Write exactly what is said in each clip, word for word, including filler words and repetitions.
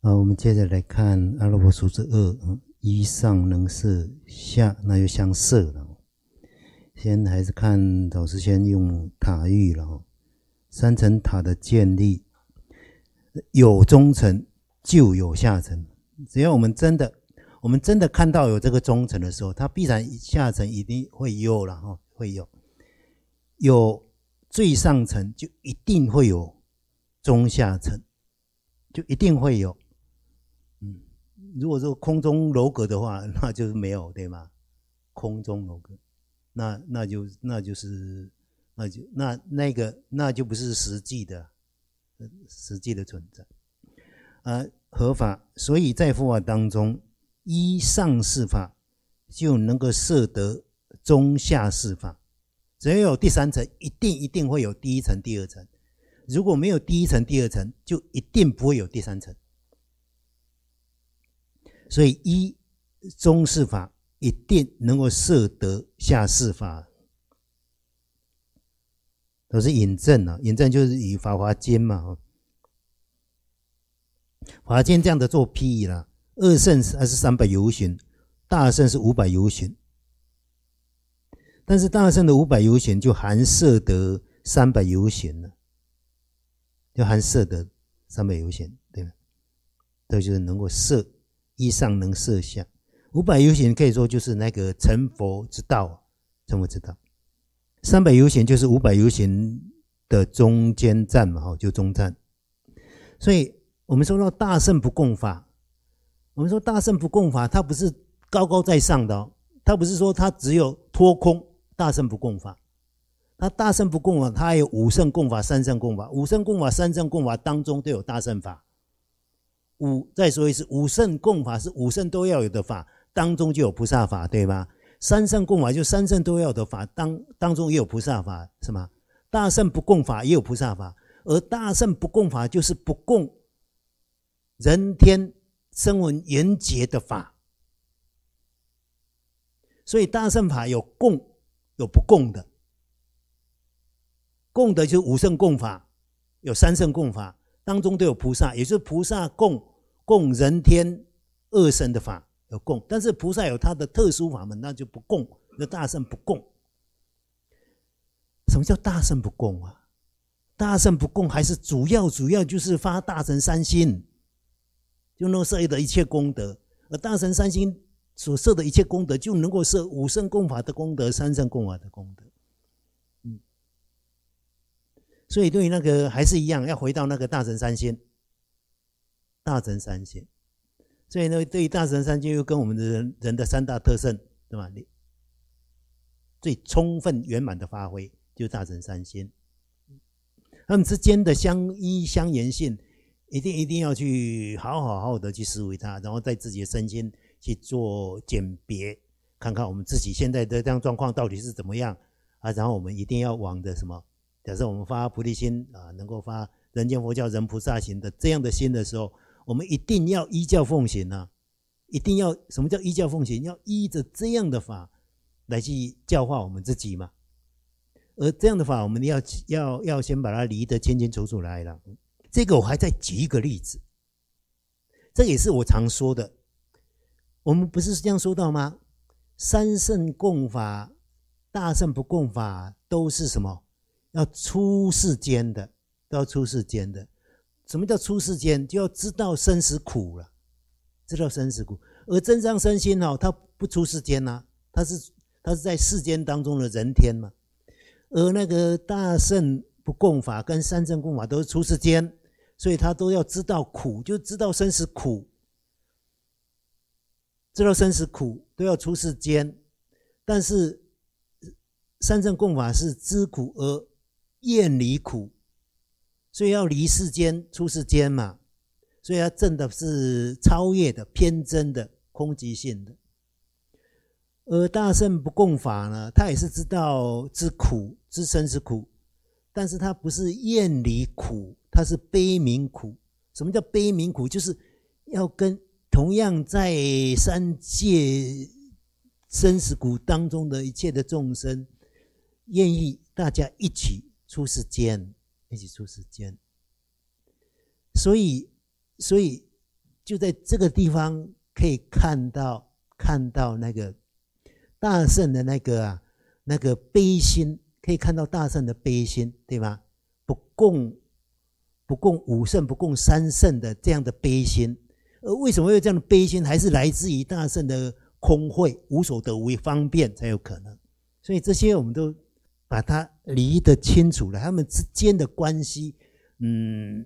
好，我们接着来看阿罗婆数字二，一上能摄，下那就相摄了。先还是看老师先用塔喻了。三层塔的建立，有中层就有下层。只要我们真的，我们真的看到有这个中层的时候，它必然下层一定会有了哈，会有。有最上层就一定会有中下层，就一定会有。嗯，如果说空中楼阁的话，那就是没有，对吗？空中楼阁，那那就那就是那就那那个那就不是实际的，实际的存在。啊，合法，所以在佛法当中，依上士法就能够摄得中下士法。只要有第三层，一定一定会有第一层、第二层。如果没有第一层、第二层，就一定不会有第三层。所以依中士法一定能够摄得下士法，都是引证啊。引证就是以法华经嘛，法华经这样的做譬喻啦。二圣还是三百由旬，大圣是五百由旬。但是大圣的五百由旬就含摄得三百由旬了，就含摄得三百由旬，对吧？这就是能够摄。依上能摄下，五百由旬可以说就是那个成佛之道，成佛之道。三百由旬就是五百由旬的中间站嘛，就中站。所以我们说到大圣不共法，我们说大圣不共法，它不是高高在上的哦，它不是说它只有脱空，大圣不共法。它大圣不共法，它还有五圣共法、三圣共法，五圣共法、三圣共法当中都有大圣法。五再说一次，五圣共法是五圣都要有的法，当中就有菩萨法，对吗？三圣共法就三圣都要有的法，当当中也有菩萨法，是吗？大圣不共法也有菩萨法，而大圣不共法就是不共人天声闻缘觉的法。所以大圣法有共有不共的，共的就是五圣共法，有三圣共法。当中都有菩萨，也就是菩萨共共人天二圣的法有共，但是菩萨有他的特殊法门，那就不共，那大圣不共。什么叫大圣不共啊？大圣不共还是主要主要就是发大乘三心，就能够摄得一切功德，而大乘三心所摄的一切功德，就能够摄五圣共法的功德、三圣共法的功德。所以对于那个还是一样，要回到那个大乘三心，大乘三心。所以呢，对于大乘三心又跟我们的人人的三大特性，对吧？最充分圆满的发挥就是大乘三心。他们之间的相依相延性，一定一定要去好好好的去思维它，然后在自己的身心去做鉴别，看看我们自己现在的这样状况到底是怎么样啊？然后我们一定要往的什么？假设我们发菩提心啊，能够发人间佛教人菩萨行的这样的心的时候，我们一定要依教奉行啊！一定要什么叫依教奉行？要依着这样的法来去教化我们自己嘛。而这样的法，我们要要要先把它理得清清楚楚来了。这个我还再举一个例子，这也是我常说的。我们不是这样说到吗？三圣共法、大圣不共法都是什么？要出世间的，都要出世间的。什么叫出世间？就要知道生死苦了，知道生死苦。而真上身心哦，它不出世间啊，它是它是在世间当中的人天嘛。而那个大圣不共法跟三圣共法都是出世间，所以他都要知道苦，就知道生死苦，知道生死苦都要出世间。但是三圣共法是知苦而厌离苦，所以要离世间出世间嘛，所以要证的是超越的、偏真的、空寂性的。而大圣不共法呢，他也是知道知苦、知生死苦，但是他不是厌离苦，他是悲悯苦。什么叫悲悯苦？就是要跟同样在三界生死苦当中的一切的众生，愿意大家一起出世间，一起出世间。所以，所以就在这个地方可以看到看到那个大圣的那个啊那个悲心，可以看到大圣的悲心，对吗？不共不共五圣，不共三圣的这样的悲心。而为什么会有这样的悲心？还是来自于大圣的空慧，无所得无方便才有可能。所以这些我们都把它理得清楚了，他们之间的关系，嗯，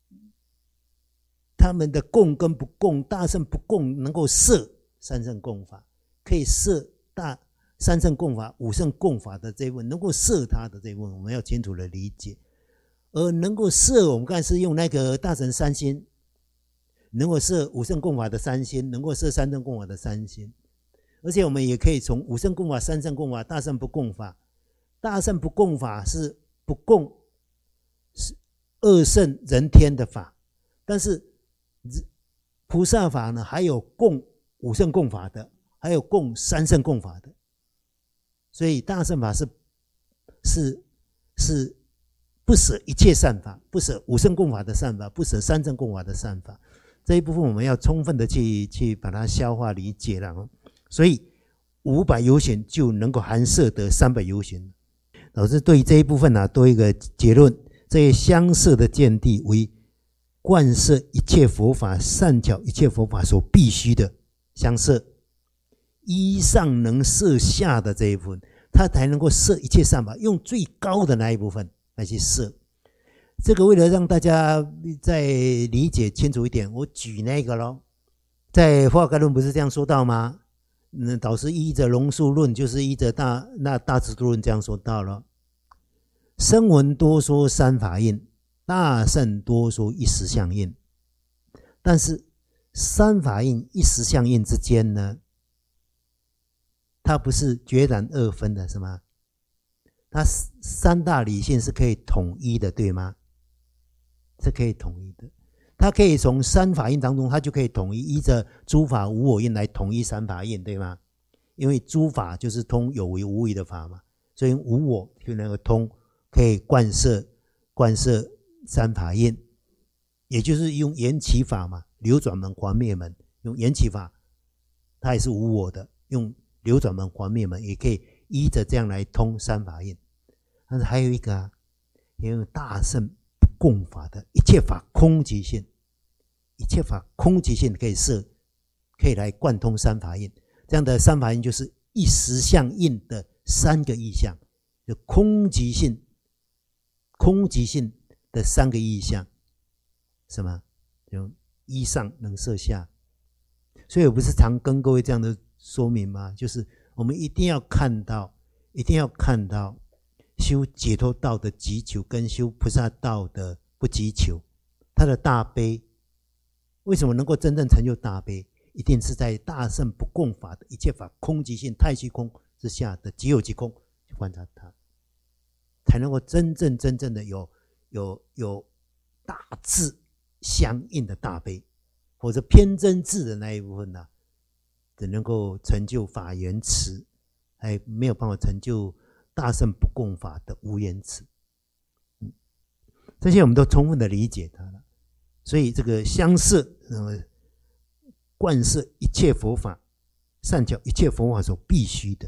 他们的共跟不共，大圣不共能够摄三圣共法，可以摄大三圣共法、五圣共法的这一部分，能够摄它的这一部分，我们要清楚的理解。而能够摄，我们刚才是用那个大乘三心，能够摄五圣共法的三心，能够摄三圣共法的三心。而且我们也可以从五圣共法、三圣共法、大圣不共法。大圣不共法是不共二圣人天的法，但是菩萨法呢，还有共五圣共法的，还有共三圣共法的。所以大乘法是是是不舍一切善法，不舍五圣共法的善法，不舍三圣共法的善法。这一部分我们要充分的去去把它消化理解了。所以五百由行就能够含摄得三百由行。老师对于这一部分呢、啊，多一个结论：这些相摄的见地为贯摄一切佛法、善巧一切佛法所必须的相摄。依上能摄下的这一部分，它才能够摄一切善法，用最高的那一部分来去摄。这个为了让大家再理解清楚一点，我举那个咯，在《华盖论》不是这样说到吗？嗯，导师依着龙树论，就是依着大那大智度论这样说到了。声闻多说三法印，大圣多说一实相印。但是三法印、一实相印之间呢，它不是决然二分的，是吗？它三大理性是可以统一的，对吗？是可以统一的。它可以从三法印当中，它就可以统一，依着诸法无我印来统一三法印，对吗？因为诸法就是通有为无为的法嘛，所以无我就能够通，可以贯摄贯摄三法印，也就是用缘起法嘛，流转门还灭门，用缘起法，它也是无我的，用流转门还灭门也可以依着这样来通三法印。但是还有一个啊，也有大圣不共法的一切法空即性，一切法空即性可以摄，可以来贯通三法印。这样的三法印就是一实相印的三个意象，就空即性，空即性的三个意象，什么？就依上能摄下。所以我不是常跟各位这样的说明吗？就是我们一定要看到，一定要看到修解脱道的急求跟修菩萨道的不急求，他的大悲为什么能够真正成就大悲？一定是在大圣不共法的一切法空即性太虚空之下的即有即空去观察它，才能够真正真正的有有有大智相应的大悲，或者偏真智的那一部分呢、啊，只能够成就法缘慈，还没有办法成就大圣不共法的无缘慈。嗯，这些我们都充分的理解它了。所以这个相摄，呃，贯摄一切佛法，善巧一切佛法所必须的，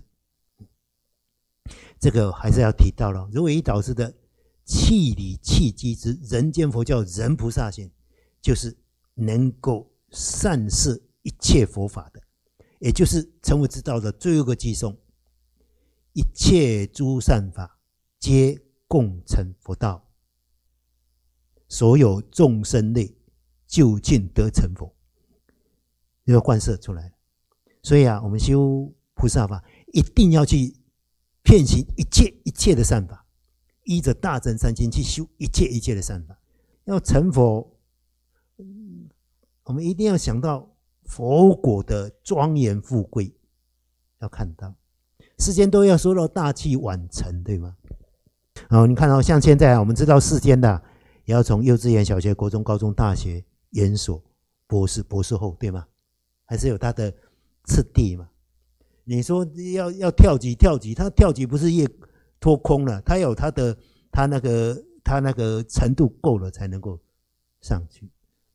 这个还是要提到了。如果以导师的气理气机之人间佛教人菩萨行，就是能够善摄一切佛法的，也就是成佛之道的最后一个寄送。一切诸善法皆共成佛道，所有众生类究竟得成佛，要贯摄出来。所以啊，我们修菩萨法一定要去遍行一切一切的善法，依着大乘三经去修一切一切的善法。要成佛，我们一定要想到佛果的庄严富贵，要看到世间都要说到大器晚成，对吗？然后你看到、哦、像现在、啊、我们知道世间的、啊、也要从幼稚园、小学、国中、高中、大学、研所、博士、博士后，对吗？还是有它的次第嘛？你说要要跳级跳级，他跳级不是越脱空了，他有他的他那个他那个程度够了才能够上去。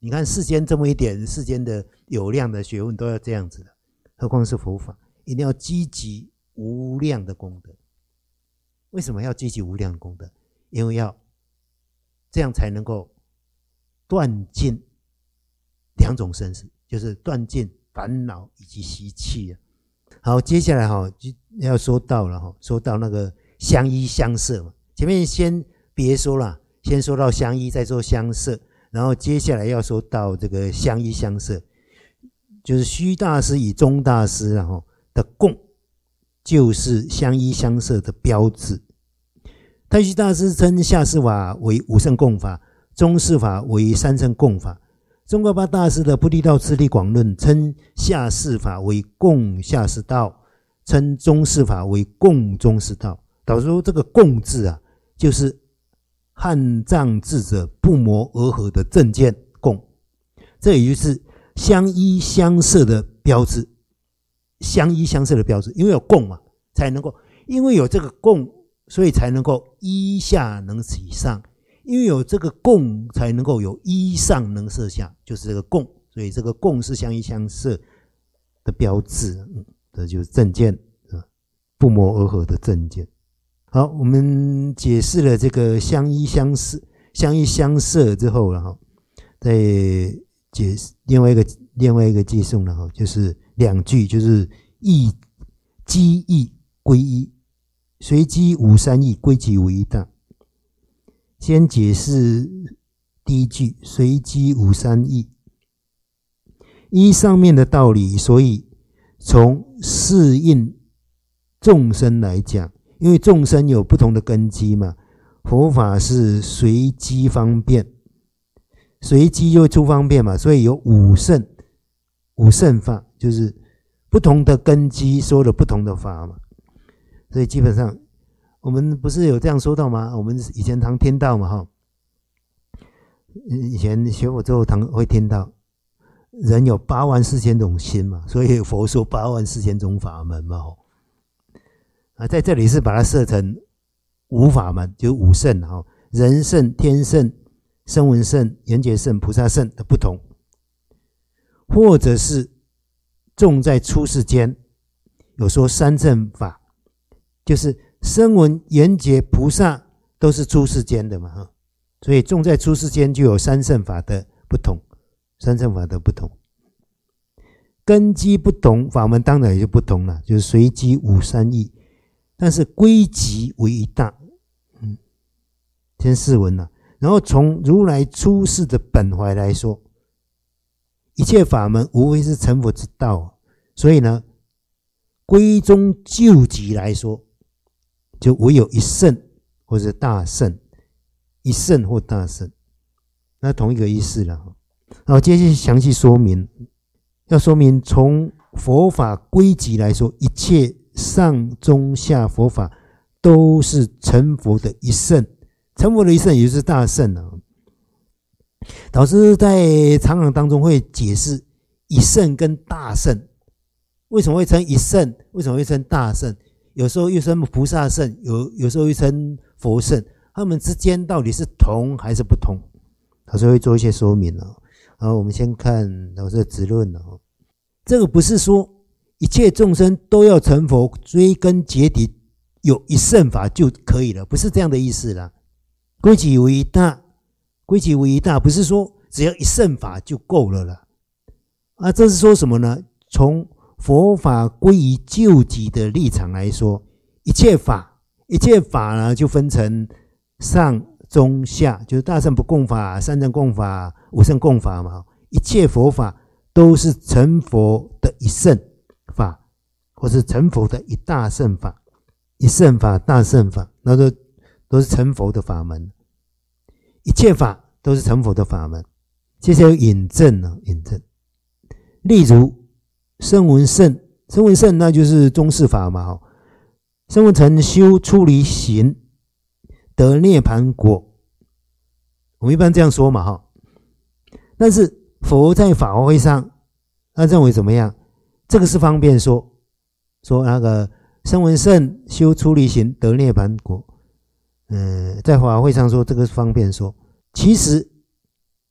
你看世间这么一点，世间的有量的学问都要这样子的，何况是佛法，一定要积极无量的功德。为什么要积极无量的功德？因为要这样才能够断尽两种生死，就是断尽烦恼以及习气啊。好，接下来哈就要说到了哈，说到那个相依相摄嘛。前面先别说了，先说到相依，再说相摄，然后接下来要说到这个相依相摄，就是虚大师与宗大师然后的共，就是相依相摄的标志。太虚大师称下士法为五圣共法，中士法为三圣共法。宗喀巴大师的《菩提道次第广论》称下士法为共下士道，称中士法为共中士道。导致说这个共字啊，就是汉藏智者不谋而合的正见共，这也就是相依相摄的标志。相依相摄的标志，因为有共嘛，才能够，因为有这个共，所以才能够依下能起上，因为有这个共，才能够有依上能摄下，就是这个共，所以这个共是相依相摄的标志，嗯，这就是正见，不谋而合的正见。好，我们解释了这个相依相摄、相依相摄之后了哈，再解释另外一个另外一个寄送了哈，就是两句，就是义机义归一，随机无三义，归其为一大。先解释第一句，随机无三义。依上面的道理，所以从适应众生来讲，因为众生有不同的根基嘛，佛法是随机方便，随机就会出方便嘛，所以有五圣，五圣法就是不同的根基说了不同的法嘛，所以基本上我们不是有这样说到吗？我们以前常听到嘛，哈，以前学佛之后常会听到，人有八万四千种心嘛，所以佛说八万四千种法门嘛，啊，在这里是把它设成五法门，就是五圣哈，人圣、天圣、声闻圣、缘觉圣、菩萨圣的不同，或者是重在出世间，有说三圣法，就是声闻、缘觉、菩萨都是出世间的嘛，所以重在出世间就有三圣法的不同，三圣法的不同，根基不同，法门当然也就不同了，就是随机无三义。但是归集为一大，嗯，先试闻了。然后从如来出世的本怀来说，一切法门无非是成佛之道，所以呢，归宗究极来说，就唯有一圣或者大圣，一圣或大圣，那同一个意思了。好，接下来详细说明，要说明从佛法归集来说，一切上中下佛法都是成佛的一圣，成佛的一圣也就是大圣啊。导师在常常当中会解释一圣跟大圣，为什么会称一圣？为什么会称大圣？有时候又称菩萨圣，有有时候又称佛圣，他们之间到底是同还是不同？导师会做一些说明啊。好，我们先看导师的直论啊。这个不是说一切众生都要成佛，追根结底有一圣法就可以了，不是这样的意思啦。归其为一大，归其为一大，不是说只要一圣法就够了啦。啊，这是说什么呢？从佛法归于究极的立场来说，一切法，一切法呢就分成上中下，就是大乘不共法、三乘共法、五乘共法嘛。一切佛法都是成佛的一圣法，或是成佛的一大圣法，一圣法、大圣法，那都都是成佛的法门。一切法都是成佛的法门。接下来有引证呢，引证。例如声闻圣，声闻圣那就是中士法嘛，声闻成修出离行，得涅盘果。我们一般这样说嘛，哈。但是佛在法华会上，他认为怎么样？这个是方便说，说那个声闻圣修出离行得涅盘果。嗯，在法华会上说这个是方便说。其实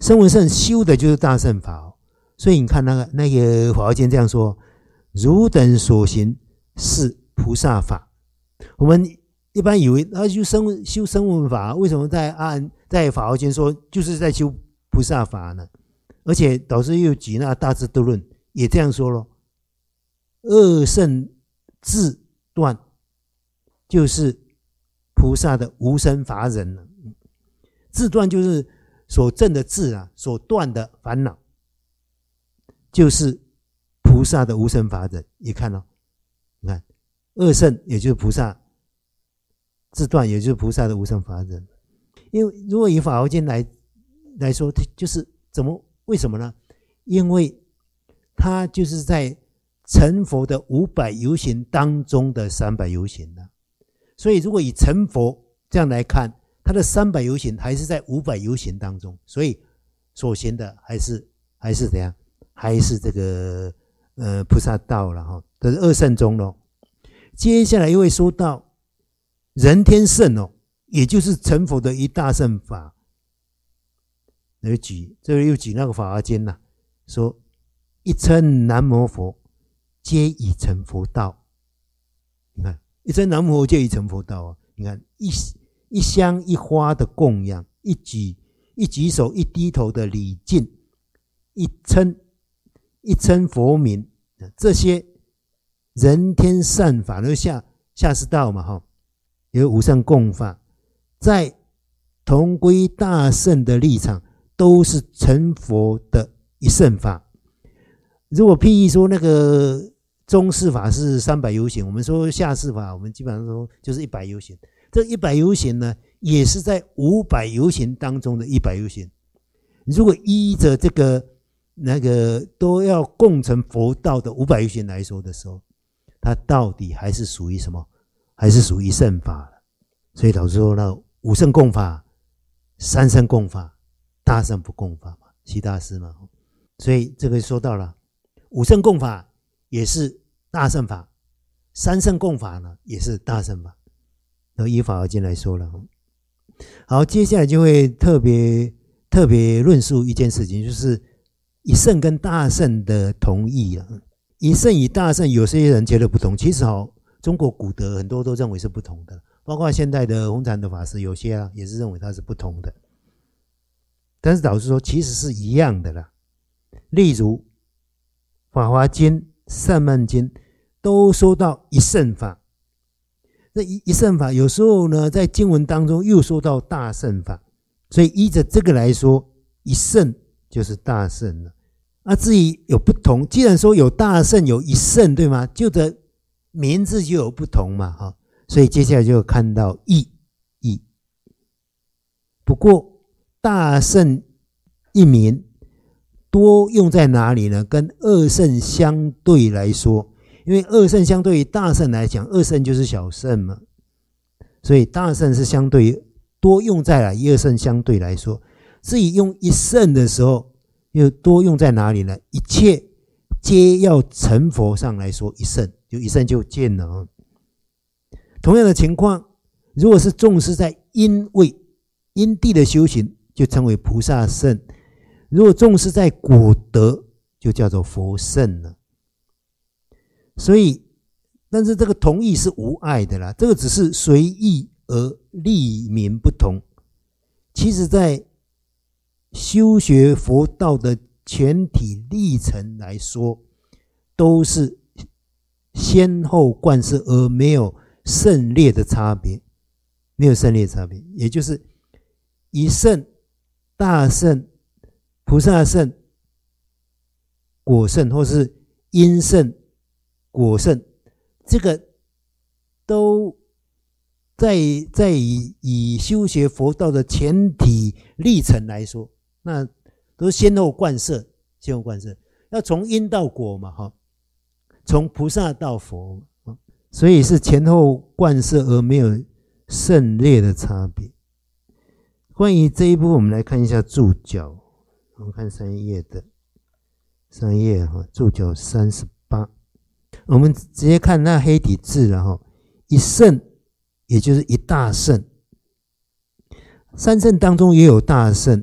声闻乘修的就是大乘法、哦，所以你看那个那个《法华经》这样说：汝等所行是菩萨法。我们一般以为他修声修声闻法，为什么在阿在《法华经》说就是在修菩萨法呢？而且导师又举那《大智度论》也这样说咯：二乘自断就是菩萨的无生法忍了。自断就是所证的自啊，所断的烦恼，就是菩萨的无生法忍。你看哦，你看二乘也就是菩萨自断，也就是菩萨的无生法忍。因为如果以法华经来来说，就是怎么为什么呢？因为它就是在成佛的五百由行当中的三百由行的，所以如果以成佛这样来看，他的三百由行还是在五百由行当中，所以所行的还是还是怎样，还是这个呃菩萨道了哈，这是二乘中咯。接下来又会说到人天乘哦，也就是成佛的一大乘法。又举这又举那个法华经呐，说一称南无佛，皆已成佛道。你看一称南无佛皆已成佛道啊！你看一。一香一花的供养，一举一举手一低头的礼敬，一称一称佛名，这些人天善法，那下下士道嘛哈，有无上供法，在同归大乘的立场，都是成佛的一乘法。如果譬喻说那个中士法是三百由行，我们说下士法，我们基本上说就是一百由行。这一百由行呢，也是在五百由行当中的一百由行。如果依着这个那个都要共成佛道的五百由行来说的时候，它到底还是属于什么？还是属于乘法。所以老师说那五乘共法、三乘共法、大乘不共法嘛，悉大师嘛。所以这个说到了五乘共法也是大乘法，三乘共法呢也是大乘法。然后依法华经来说了，好，接下来就会特别特别论述一件事情，就是一乘跟大乘的同义啊。一乘与大乘，有些人觉得不同，其实好，中国古德很多都认为是不同的，包括现代的红禅的法师，有些啊也是认为它是不同的。但是导师说，其实是一样的啦。例如法华经、善曼经都说到一乘法。这一一乘法有时候呢，在经文当中又说到大乘法，所以依着这个来说，一乘就是大乘了。啊，至于有不同，既然说有大乘有一乘，对吗？就的名字就有不同嘛，哈。所以接下来就看到义义。不过大乘一名多用在哪里呢？跟二乘相对来说。因为二乘相对于大乘来讲，二乘就是小乘嘛，所以大乘是相对于多用在了，以二乘相对来说。至于用一乘的时候，又多用在哪里呢？一切皆要成佛上来说，一乘就一乘就见了。同样的情况，如果是重视在因位因地的修行，就称为菩萨乘；如果重视在果德，就叫做佛乘了。所以，但是这个同义是无碍的啦，这个只是随意而立名不同。其实在修学佛道的全体历程来说，都是先后贯彻，而没有胜劣的差别，没有胜劣差别，也就是一乘、大乘、菩萨乘、果乘，或是因乘、果乘，这个都在在以以修学佛道的前提历程来说，那都是先后贯彻，先后贯彻，要从因到果嘛，哈，从菩萨到佛，所以是前后贯彻而没有胜劣的差别。关于这一部分，我们来看一下注脚，我们看三页的三页哈，注脚三十八。我们直接看那黑体字了哈，一乘也就是一大乘，三乘当中也有大乘，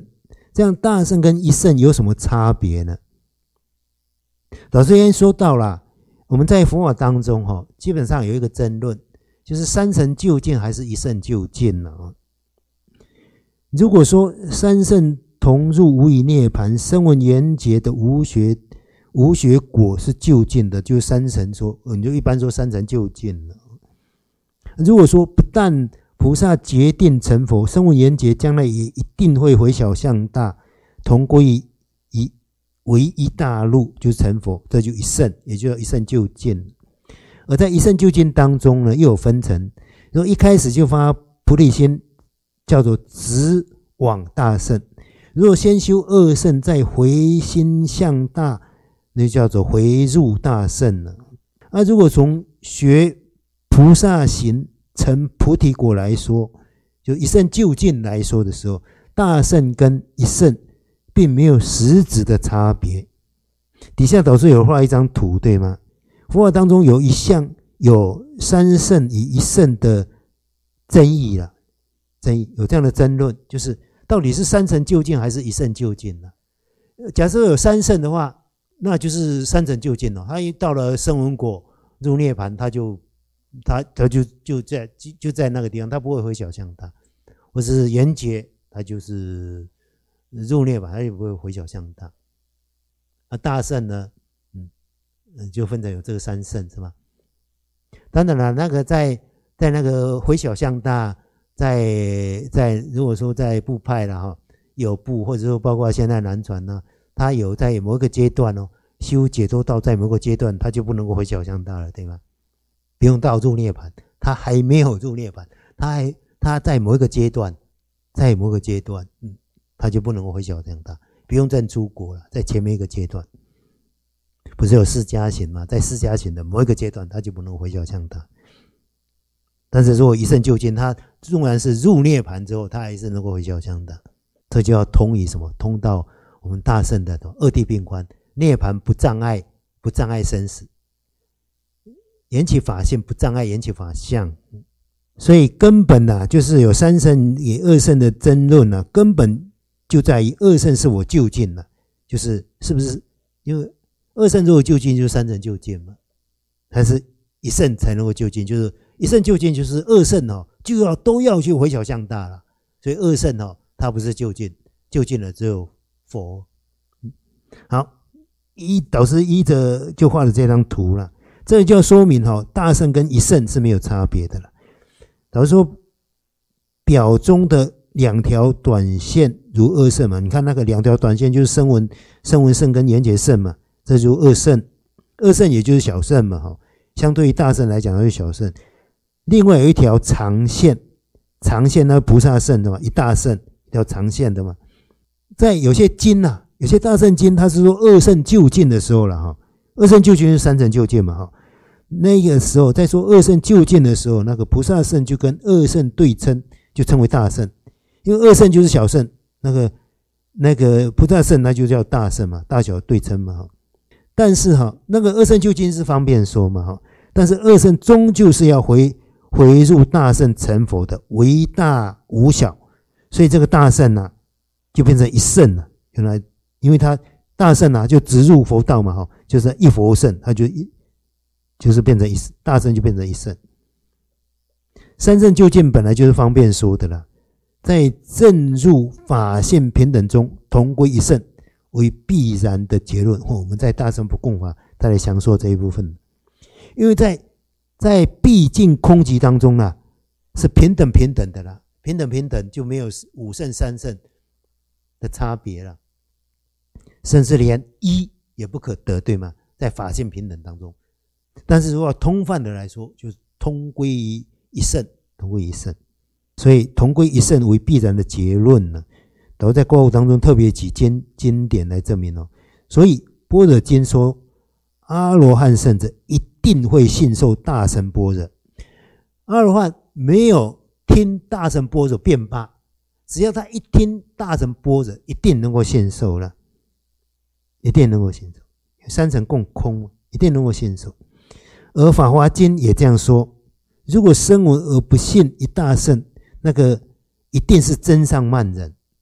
这样大乘跟一乘有什么差别呢？老师今天说到了，我们在佛法当中哈，基本上有一个争论，就是三乘究竟还是一乘究竟呢？如果说三乘同入无以涅槃，声闻缘觉的无学无学果是究竟的，就三乘说，你就一般说三乘究竟了。如果说不但菩萨决定成佛，声闻缘觉将来也一定会回小向大，同归一为一大路，就是成佛，这就一乘，也就叫一乘究竟。而在一乘究竟当中呢，又有分层，如果一开始就发菩提心，叫做直往大乘；如果先修二乘，再回心向大，那就叫做回入大乘了。啊，如果从学菩萨行成菩提果来说，就一乘究竟来说的时候，大乘跟一乘并没有实质的差别。底下导师有画一张图，对吗？佛法当中有一项有三乘与一乘的争议了，争议有这样的争论，就是到底是三乘究竟还是一乘究竟呢？假设有三乘的话，那就是三乘究竟了。他一到了声闻果入涅槃，他就他他就就在就在那个地方，他不会回小向大，或是缘觉，他就是入涅槃，他也不会回小向大。啊，大乘呢，嗯，就分成有这个三乘，是吧？当然了，那个在在那个回小向大，在在如果说在部派了哈，有部或者说包括现在南传呢，他有在某一个阶段哦，修解脱道在某个阶段，他就不能够回小向大了，对吗？不用到入涅槃，他还没有入涅槃，他还他在某一个阶段，在某个阶段，嗯，他就不能够回小向大，不用证出国了，在前面一个阶段。不是有四加行吗？在四加行的某一个阶段，他就不能回小向大。但是如果一乘究竟，他纵然是入涅槃之后，他还是能够回小向大。这就要通于什么？通到我们大乘的二谛并观，涅槃不障碍，不障碍生死，缘起法性不障碍缘起法相。所以根本啊，就是有三乘与二乘的争论啊，根本就在于二乘是否究竟了，就是是不是因为。二乘如果究竟，就是三乘究竟嘛，还是一乘才能够究竟？就是一乘究竟，就是二乘哦，就要都要去回小向大了。所以二乘哦，它不是究竟，究竟了只有佛。好，依导师依着就画了这张图了，这就要说明哈、哦，大乘跟一乘是没有差别的了。导师说，表中的两条短线如二乘嘛，你看那个两条短线就是声闻声闻乘跟缘觉乘嘛。这就二乘，二乘也就是小乘嘛，哈，相对于大乘来讲，它是小乘。另外有一条长线，长线那菩萨乘的嘛，一大乘一条长线的嘛。在有些经啊，有些大乘经，它是说二乘究竟的时候了哈，二乘究竟是三乘究竟嘛，哈。那个时候在说二乘究竟的时候，那个菩萨乘就跟二乘对称，就称为大乘，因为二乘就是小乘，那个那个菩萨乘那就叫大乘嘛，大小对称嘛，哈。但是哈，那个二乘究竟是方便说嘛哈，但是二乘终究是要回回入大乘成佛的，为大无小，所以这个大乘啊，就变成一乘了。原来因为它大乘啊，就直入佛道嘛哈，就是一佛乘，它就一就是变成一大乘就变成一乘。三乘究竟本来就是方便说的啦，在正入法性平等中同归一乘。为必然的结论，我们在大乘不共法再来详说这一部分。因为在在毕竟空寂当中啦，是平等平等的啦，平等平等就没有五乘三乘的差别了，甚至连一也不可得，对吗？在法性平等当中，但是如果通泛的来说，就是同归一乘，同归一乘，所以同归一乘为必然的结论呢。然后在过后当中特别举经经典来证明哦，所以般若经说阿罗汉圣者一定会信受大乘般若，阿罗汉没有听大乘般若便罢，只要他一听大乘般若，一定能够信受了，一定能够信受，三乘共空，一定能够信受。而法华经也这样说，如果声闻而不信一大乘，那个一定是真上慢人。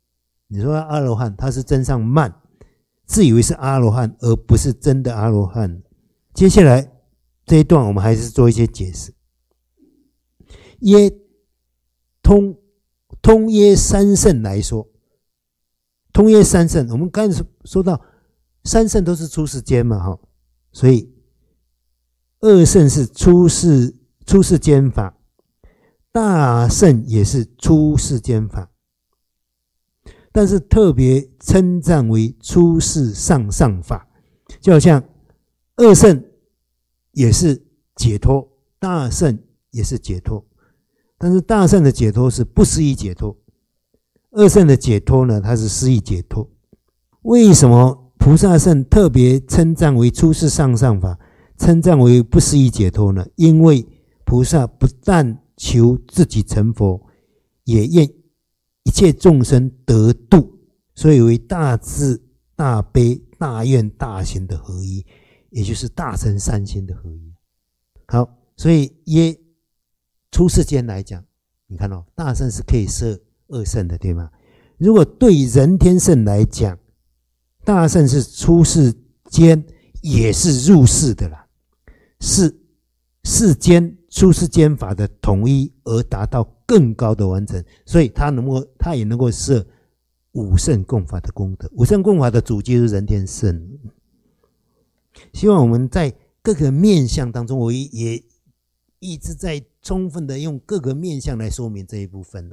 你说阿罗汉，他是增上慢，自以为是阿罗汉，而不是真的阿罗汉。接下来这一段我们还是做一些解释。耶通通耶三圣来说，通耶三圣，我们刚才说到三圣都是出世间嘛，哈，所以二圣是出世出世间法，大圣也是出世间法，但是特别称赞为出世上上法，就好像二圣也是解脱，大圣也是解脱，但是大圣的解脱是不思议解脱，二圣的解脱呢，它是思议解脱。为什么菩萨圣特别称赞为出世上上法，称赞为不思议解脱呢？因为菩萨不但求自己成佛，也愿一切众生得度，所以为大智大悲大愿大行的合一，也就是大乘三心的合一。好，所以耶出世间来讲，你看哦，大圣是可以摄二圣的，对吗？如果对人天圣来讲，大圣是出世间也是入世的啦，是世间出世间法的统一而达到更高的完成，所以他能够他也能够摄五圣共法的功德。五圣共法的主就是人天圣。希望我们在各个面向当中，我也一直在充分的用各个面向来说明这一部分。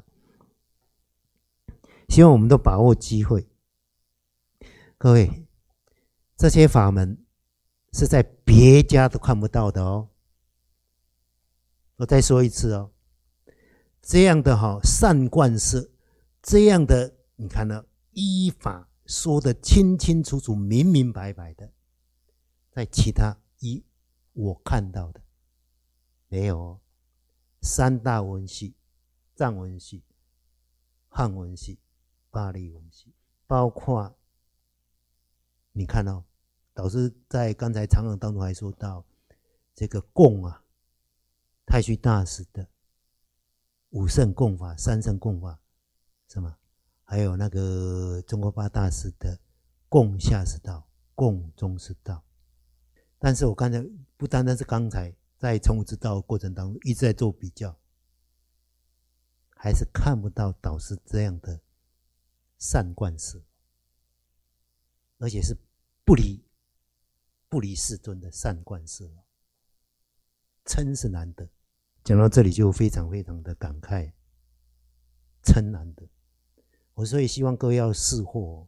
希望我们都把握机会。各位，这些法门是在别家都看不到的哦。我再说一次哦，这样的哈善观色，这样的你看呢，依法说的清清楚楚、明明白白的，在其他依我看到的没有哦。三大文系、藏文系、汉文系、巴利文系，包括你看哦，导师在刚才长讲当中还说到这个供啊，太虚大师的五圣供法、三圣供法，什么？还有那个中国八大师的供下士道、供中士道。但是我刚才不单单是刚才在从无之道的过程当中一直在做比较，还是看不到导师这样的善观色，而且是不离不离世尊的善观色，称是难得。讲到这里就非常非常的感慨，称难得。我所以希望各位要识货，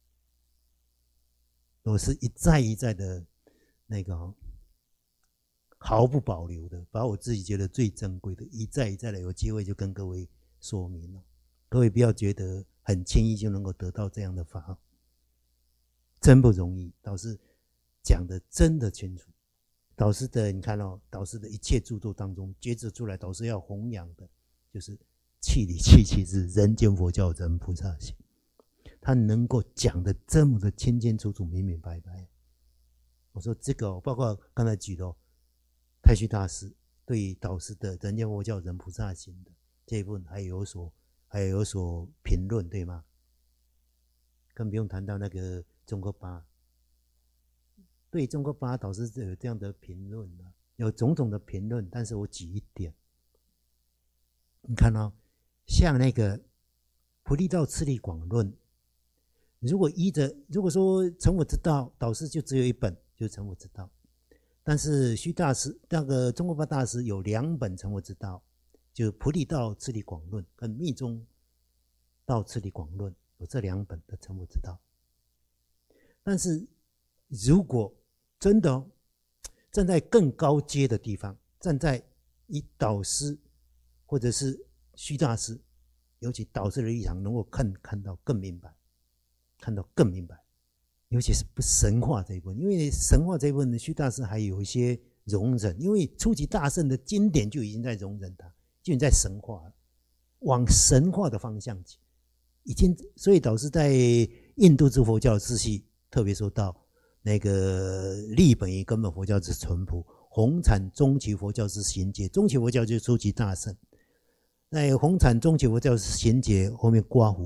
我是一再一再的那个毫不保留的把我自己觉得最珍贵的一再一再的有机会就跟各位说明了。各位不要觉得很轻易就能够得到这样的法，真不容易。导师讲的真的清楚，导师的你看哦，导师的一切著作当中抉择出来，导师要弘扬的就是气理气气是人间佛教人菩萨行，他能够讲的这么的清清楚楚、明明白白。我说这个、哦、包括刚才举的、哦、太虚大师对于导师的人间佛教人菩萨行的这一部分还有所还有所评论，对吗？更不用谈到那个中国八，对中国八导师有这样的评论、啊、有种种的评论，但是我举一点，你看哦，像那个菩提道次第广论，如果依着如果说成佛之道，导师就只有一本，就是成佛之道。但是虚大师那个中国八大师有两本成佛之道，就是菩提道次第广论跟密宗道次第广论，有这两本的成佛之道。但是如果真的、哦、站在更高阶的地方，站在以导师或者是虚大师，尤其导师的立场，能够看看到更明白，看到更明白，尤其是不神话这一部分，因为神话这一部分的虚大师还有一些容忍，因为初级大圣的经典就已经在容忍它，就已经在神化了，往神化的方向去，已经。所以导师在印度之佛教秩序特别说到那个立本于根本佛教之淳朴，弘产中期佛教之行解，中期佛教就是初级大圣，在弘产中期佛教之行解后面刮胡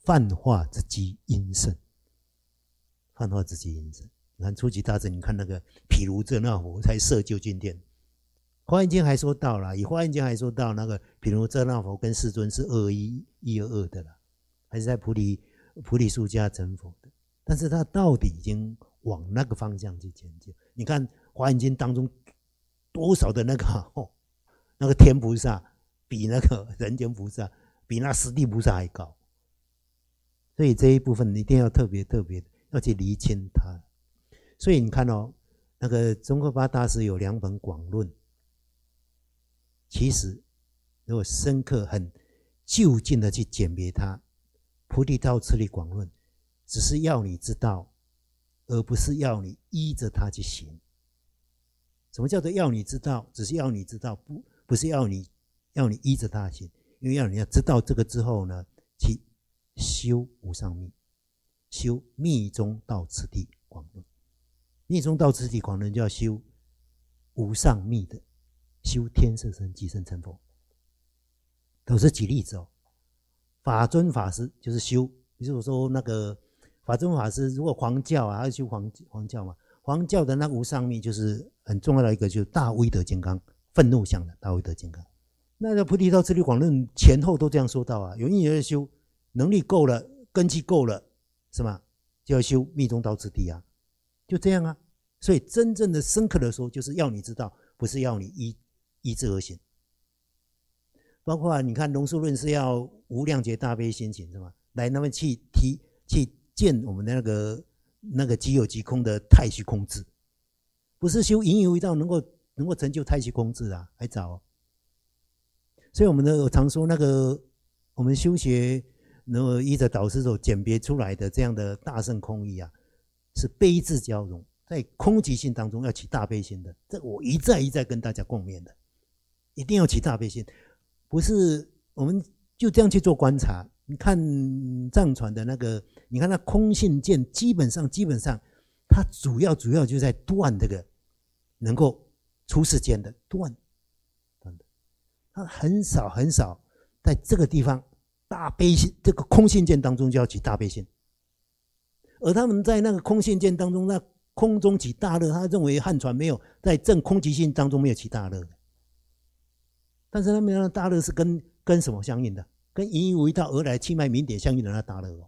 泛化之机阴盛，泛化之机阴盛。你看初级大乘，你看那个毗卢遮那佛才设究竟殿，华严经还说到了，以华严经还说到那个毗卢遮那佛跟世尊是二一一二二的啦，还是在菩提菩提树下成佛的，但是他到底已经往那个方向去前进。你看华严经当中多少的那个、哦、那个天菩萨比那个人间菩萨比那十地菩萨还高，所以这一部分一定要特别特别要去厘清它。所以你看哦，那个宗喀巴大师有两本广论，其实如果深刻很就近的去鉴别它，菩提道次第广论只是要你知道，而不是要你依着它去行。什么叫做要你知道？只是要你知道，不不是要你要你依着它行，因为要你要知道这个之后呢，去修无上密，修密宗道次第广论。密宗道次第广论就要修无上密的，修天色身即身成佛。都是举例子哦。法尊法师就是修，比如说那个法尊法师，如果黄教啊，他修黄黄教嘛，黄教的那个无上密就是很重要的一个，就是大威德金刚，愤怒相的大威德金刚。那个菩提道次第广论前后都这样说到啊，有因缘修，能力够了，根基够了，是吗？就要修密宗道次第啊，就这样啊。所以真正的深刻的说，就是要你知道，不是要你依依之而行。包括你看龙树论是要无量劫大悲心行，是吗？来那么去提去见我们的那个那个即有即空的太虚空智，不是修隐有一道能够能够成就太虚空智啊，还早、哦。所以我们的我常说那个我们修学能够依着导师所鉴别出来的这样的大乘空义啊，是悲智交融，在空寂性当中要起大悲心的，这我一再一再跟大家共勉的，一定要起大悲心。不是我们就这样去做观察。你看藏传的那个，你看那空性见，基本上基本上，它主要主要就在断这个能够出世间的断，断的，它很少很少在这个地方大悲心，这个空性见当中就要起大悲心，而他们在那个空性见当中，那空中起大乐，他认为汉传没有在正空寂性当中没有起大乐的。但是他们的大乐是跟跟什么相应的？跟隐隐无一道而来气脉明点相应的那大乐哦。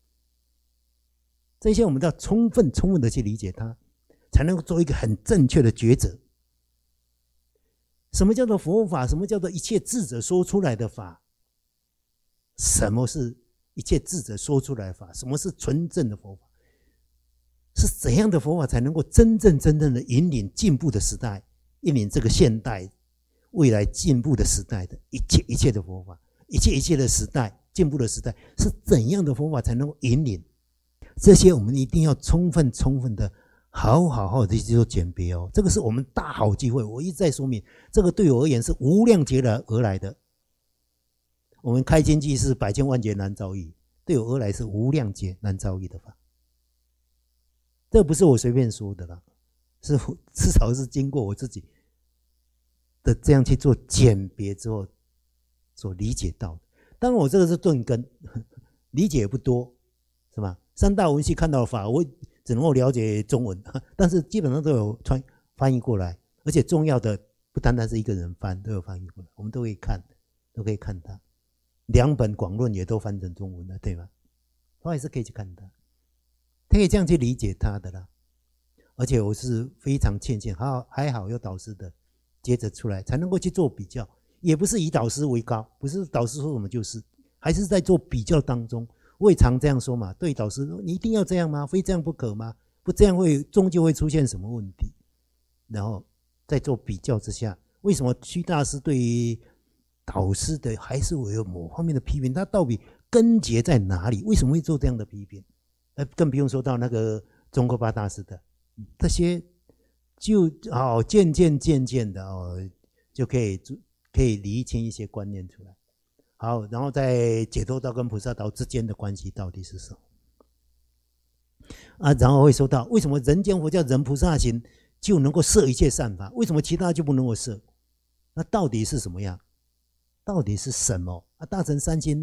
这些我们都要充分充分的去理解它，才能够做一个很正确的抉择。什么叫做佛法？什么叫做一切智者说出来的法？什么是一切智者说出来的法？什么是纯正的佛法？是怎样的佛法才能够真正真正的引领进步的时代，引领这个现代未来进步的时代的一切一切的佛法，一切一切的时代进步的时代，是怎样的佛法才能够引领？这些我们一定要充分充分的好好好的去做鉴别哦。这个是我们大好机会，我一再说明，这个对我而言是无量劫来而来的。我们开经济是百千万劫难遭遇，对我而来是无量劫难遭遇的法。这不是我随便说的啦，是至少是经过我自己的这样去做鉴别之后所理解到的。当然我这个是钝根，理解也不多，是吧？三大文系看到的法，我只能够了解中文，但是基本上都有传翻译过来，而且重要的不单单是一个人翻，都有翻译过来，我们都可以看，都可以看它。两本广论也都翻成中文了，对吗？我还是可以去看它，可以这样去理解它的啦。而且我是非常庆幸，还好还好有导师的接着出来，才能够去做比较，也不是以导师为高，不是导师说什么就是，还是在做比较当中。我也常这样说嘛，对导师说，你一定要这样吗？非这样不可吗？不这样会终究会出现什么问题？然后在做比较之下，为什么屈大师对于导师的还是会有某方面的批评？他到底根结在哪里？为什么会做这样的批评？呃，更不用说到那个宗喀巴大师的这些，就好、哦、渐渐渐渐的哦，就可以可以厘清一些观念出来。好，然后在解脱道跟菩萨道之间的关系到底是什么？啊，然后会说到为什么人间佛教人菩萨行就能够摄一切善法，为什么其他就不能够摄？那到底是什么样？到底是什么？啊，大乘三千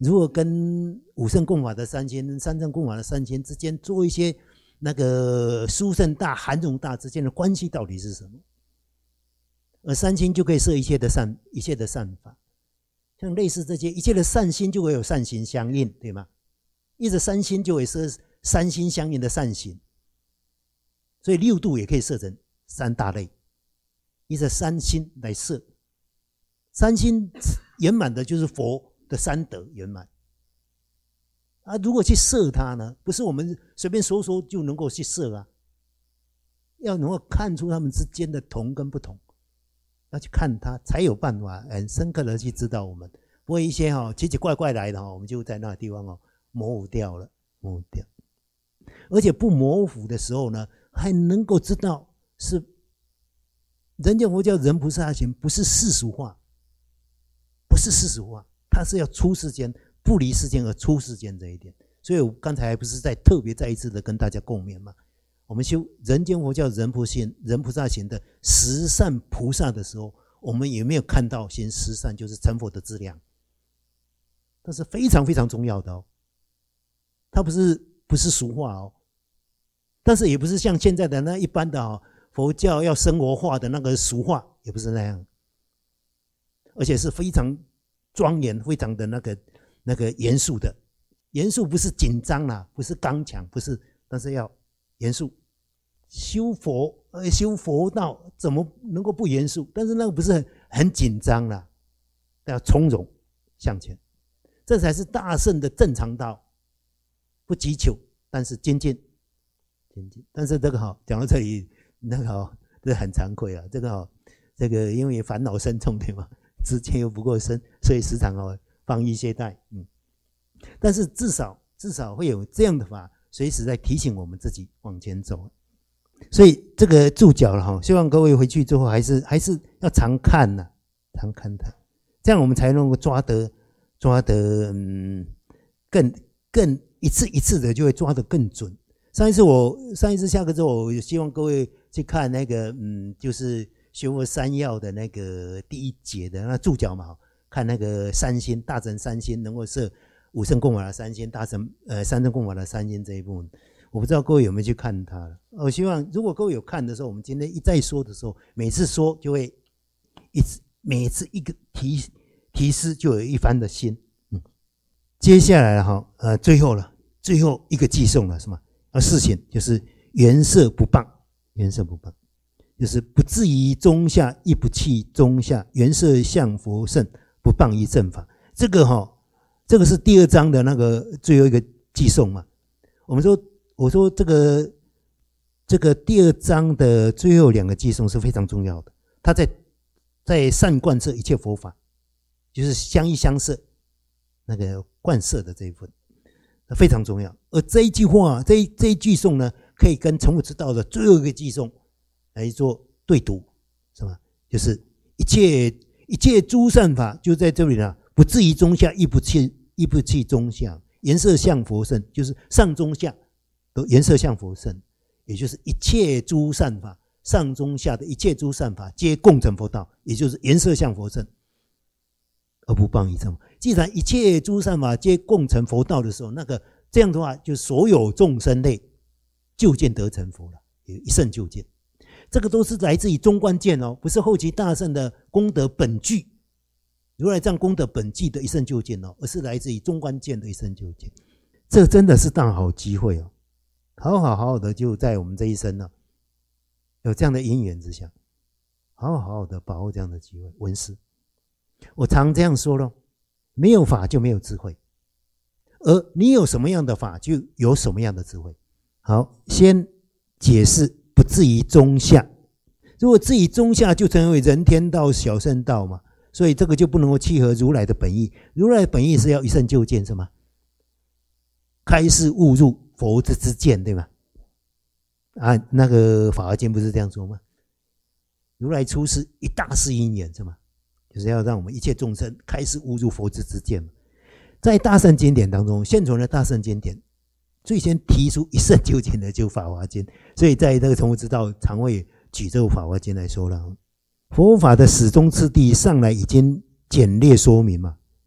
如何跟五圣共法的三仙、三圣共法的三仙之间做一些那个殊胜大、含容大之间的关系到底是什么？而三心就可以摄一切的善，一切的善法，像类似这些一切的善心就会有善行相应，对吗？一直三心就会摄三心相应的善行，所以六度也可以摄成三大类，一直三心来摄，三心圆满的就是佛的三德圆满。啊，如果去摄它呢，不是我们随便说说就能够去摄啊，要能够看出他们之间的同跟不同，要去看它才有办法很深刻的去知道我们，不会一些哈、哦、奇奇怪怪来的哈、哦，我们就在那个地方哦模糊掉了，模糊掉。而且不模糊的时候呢，还能够知道是人间佛教人菩萨行，不是世俗化，不是世俗化，它是要出世间。不离世间而出世间这一点，所以我刚才不是在特别再一次的跟大家共勉吗？我们修人间佛教人菩行、人菩萨行的十善菩萨的时候，我们有没有看到行十善就是成佛的质量？这是非常非常重要的哦。它不是不是俗话哦，但是也不是像现在的那一般的哦，佛教要生活化的那个俗话，也不是那样，而且是非常庄严、非常的那个。那个严肃的，严肃不是紧张啦，不是刚强，不是，但是要严肃。修佛，呃，修佛道怎么能够不严肃？但是那个不是很很紧张啦，要从容向前，这才是大圣的正常道，不急求，但是精进，精进。但是这个哈，讲到这里，那个哈，这很惭愧啊，这个哈，这个因为烦恼深重对吗？知见又不够深，所以时常哦。放逸懈怠，嗯，但是至少至少会有这样的法，随时在提醒我们自己往前走。所以这个注脚了哈，希望各位回去之后还是还是要常看呐、啊，常看它，这样我们才能够抓得抓得嗯更更一次一次的就会抓得更准。上一次我上一次下课之后，我希望各位去看那个嗯，就是学佛三要的那个第一节的那注脚嘛。看那个三心大乘三心能够摄五圣共法的三心，大乘呃三乘共法的三心这一部分，我不知道各位有没有去看它了。我希望如果各位有看的时候，我们今天一再说的时候，每次说就会一次每次一个提提示就有一番的心。嗯，接下来哈呃最后了，最后一个寄送了什么？啊事情就是缘色不谤，缘色不谤，就是不至于中下，亦不弃中下，缘色向佛圣。不谤于正法，这个哈、哦，这个是第二章的那个最后一个寄送嘛。我们说，我说这个这个第二章的最后两个寄送是非常重要的。它在在善贯彻一切佛法，就是相依相摄，那个贯摄的这一份非常重要。而这一句话，这一这一句颂呢，可以跟成佛之道的最后一个寄颂来做对读，是吧？就是一切。一切诸善法就在这里了，不至于中下，亦不弃，亦不弃中下，颜色向佛圣，就是上中下都颜色向佛圣，也就是一切诸善法，上中下的一切诸善法皆共成佛道，也就是颜色向佛圣，而不谤于正法。既然一切诸善法皆共成佛道的时候，那个这样的话，就所有众生类就见得成佛了，一圣就见。这个都是来自于中观见哦，不是后期大圣的功德本具，如来藏功德本具的一圣就见哦，而是来自于中观见的一圣就见。这真的是大好机会哦，好好好好的就在我们这一生呢、哦，有这样的因缘之下，好好好好的把握这样的机会。闻思，我常这样说咯，没有法就没有智慧，而你有什么样的法，就有什么样的智慧。好，先解释。不至于中下，如果至于中下，就成为人天道、小圣道嘛，所以这个就不能够契合如来的本意。如来的本意是要一圣就见，是吗？开示悟入佛之之见，对吗？啊，那个法华经不是这样说吗？如来出世一大事因缘，是吗？就是要让我们一切众生开示悟入佛之之见嘛。在大圣经典当中，现存的大圣经典。最先提出一圣就见的就法华经，所以在这个成佛之道常会举这个法华经来说了。佛法的始终次第上来已经简略说明嘛，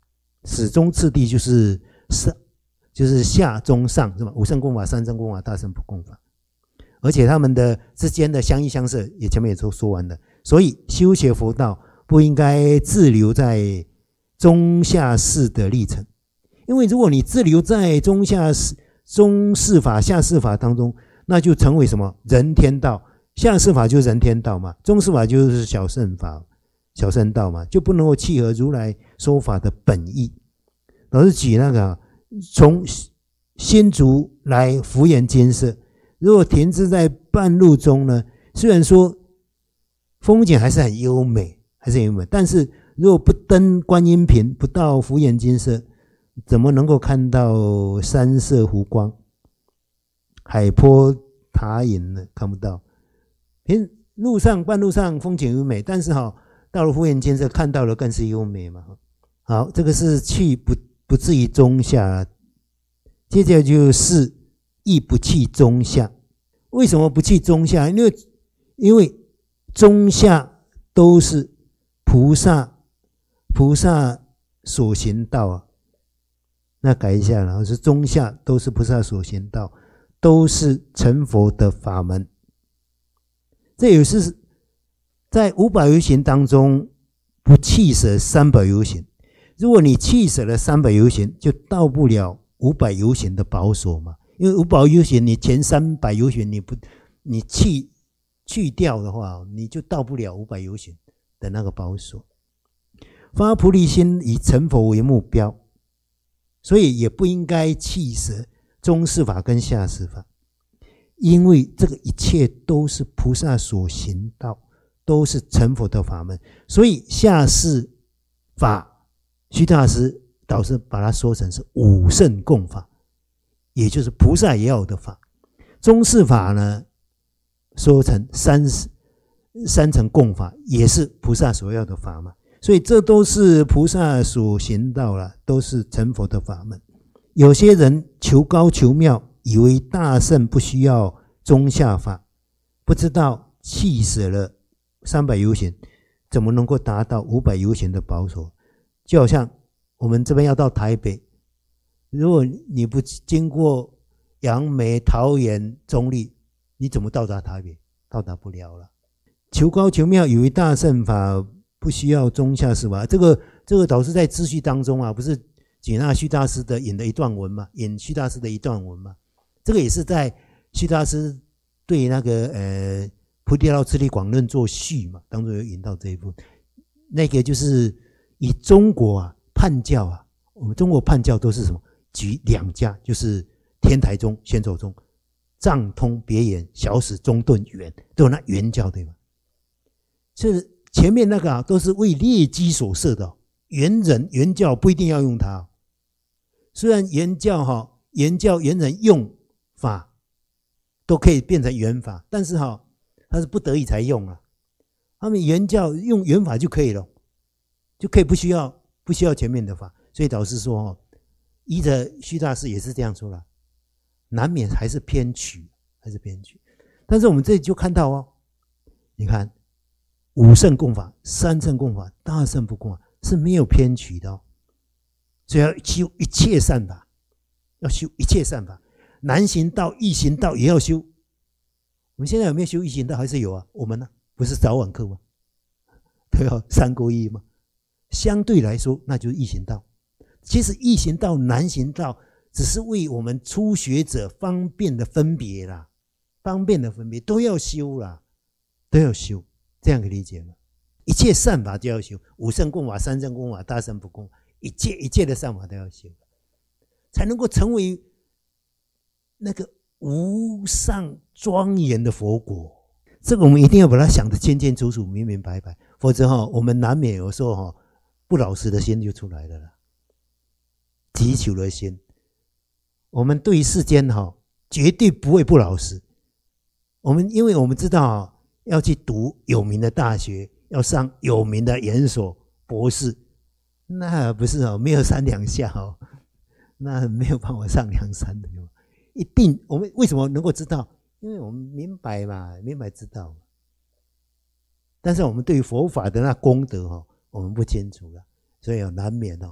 始终次第就是上，就是下中上是吧？五圣共法、三圣共法、大圣不共法，而且他们的之间的相依相摄，也前面也都说完了。所以修学佛道不应该滞留在中下士的历程，因为如果你滞留在中下士、中士法、下士法当中，那就成为什么人天道，下士法就是人天道嘛，中士法就是小圣法、小圣道嘛，就不能够契合如来说法的本意。老师举那个从新竹来福岩精舍，如果停滞在半路中呢，虽然说风景还是很优美，还是很优美，但是如果不登观音坪，不到福岩精舍，怎么能够看到山色湖光、海波塔影呢？看不到。平路上半路上风景优美，但是哈、哦，到了福岩精舍看到了更是优美嘛。好，这个是去不不至于中下，接着就是亦不去中下。为什么不去中下？因为因为中下都是菩萨菩萨所行道啊。那改一下，然后是中下都是菩萨所行道，都是成佛的法门。这也是在五百由行当中不弃舍三百由行。如果你弃舍了三百由行，就到不了五百由行的宝所嘛。因为五百由行，你前三百由行你不你弃去掉的话，你就到不了五百由行的那个宝所。发菩提心以成佛为目标，所以也不应该弃舍中士法跟下士法，因为这个一切都是菩萨所行道，都是成佛的法门。所以下士法，虚大师导师把它说成是五圣共法，也就是菩萨也有的法。中士法呢，说成三三乘共法，也是菩萨所要的法嘛。所以这都是菩萨所行道了，都是成佛的法门。有些人求高求妙，以为大圣不需要中下法，不知道弃舍了三百由行，怎么能够达到五百由行的宝所？就好像我们这边要到台北，如果你不经过杨梅、桃园、中立，你怎么到达台北？到达不了了。求高求妙，以为大乘法不需要中下士法。这个这个导师在秩序当中啊，不是举那虚大师的引的一段文嘛，引虚大师的一段文嘛。这个也是在虚大师对那个呃菩提道次第广论做序嘛，当中有引到这一部。那个就是以中国啊判教啊，我们中国判教都是什么？举两家，就是天台宗、玄叟宗，藏通别圆、小史中顿圆，都有那圆教对吗？是前面那个啊，都是为劣机所设的、哦。圆人圆教不一定要用它、哦，虽然圆教哈、哦、圆教圆人用法都可以变成圆法，但是哈、哦、它是不得已才用啊。他们圆教用圆法就可以了，就可以不需要不需要前面的法。所以导师说哦，依着虚大师也是这样说了，难免还是偏曲，还是偏曲。但是我们这里就看到哦，你看五圣共法、三圣共法、大圣不共法是没有偏曲的哦。所以要修一切善法，要修一切善法，难行道、易行道也要修。我们现在有没有修易行道？还是有啊。我们呢，不是早晚课吗？都要三皈依吗？相对来说，那就是易行道。其实易行道、难行道，只是为我们初学者方便的分别啦，方便的分别都要修啦，都要修，这样可以理解吗？一切善法都要修，五圣共法、三圣共法、大圣不共法，一切一切的善法都要修，才能够成为那个无上庄严的佛果。这个我们一定要把它想得清清楚楚、明明白白，否则哈，我们难免有时候哈不老实的心就出来了啦。急求的心，我们对于世间哈绝对不会不老实。我们因为我们知道要去读有名的大学，要上有名的研所、博士，那不是哦，没有三两下哦，那没有办法上梁山的哟。一定，我们为什么能够知道？因为我们明白嘛，明白知道。但是我们对于佛法的那功德哦，我们不清楚了，所以难免哦。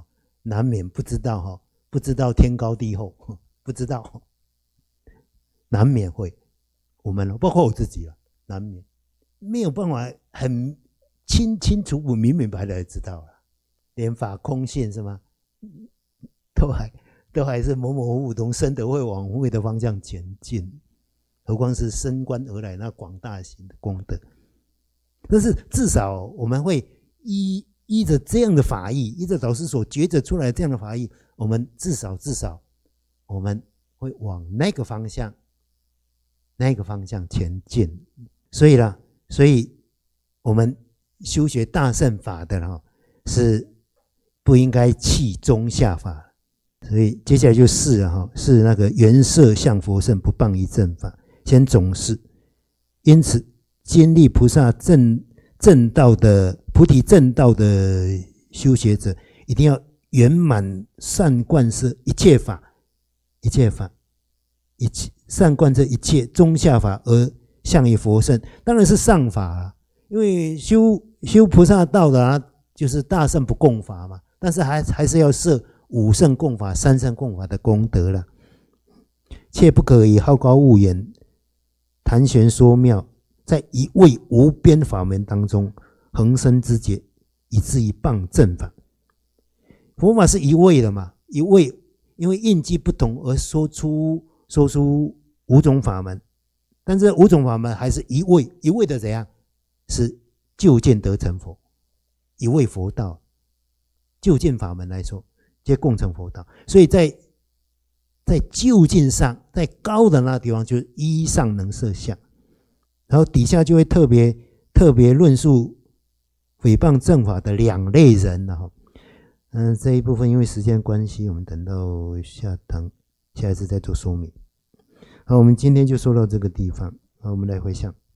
难免不知道哈，不知道天高地厚，不知道，难免会，我们包括我自己了，难免没有办法很清清楚楚、明明白白的知道了，连法空性是吗？都还都还是模模糊糊从生德会往无为的方向前进，何况是升观而来那广大型的功德。但是至少我们会依依着这样的法义，依着导师所抉择出来的这样的法义，我们至少至少我们会往那个方向那个方向前进。所以啦，所以我们修学大乘法的哈，是不应该弃中下法。所以接下来就是了哈，是那个缘色相佛圣，不谤于正法，先总是。因此经历菩萨正正道的菩提正道的修学者，一定要圆满善贯摄一切法，一切法，一切善贯这一切中下法而向于佛圣，当然是上法啊。因为修修菩萨道的啊，就是大乘不共法嘛，但是还还是要摄五乘共法、三乘共法的功德了。切不可以好高骛远，谈玄说妙，在一味无边法门当中恒生之解，以至于谤正法。佛法是一味的嘛，一味，因为印记不同而说出说出五种法门，但是五种法门还是一味，一味的怎样？是究竟得成佛，一味佛道，究竟法门来说，皆共成佛道。所以在在究竟上，在高的那地方，就是依上能摄相，然后底下就会特别特别论述诽谤正法的两类人了哈。嗯，这一部分因为时间关系，我们等到下堂下一次再做说明。好，我们今天就说到这个地方。好，我们来回向。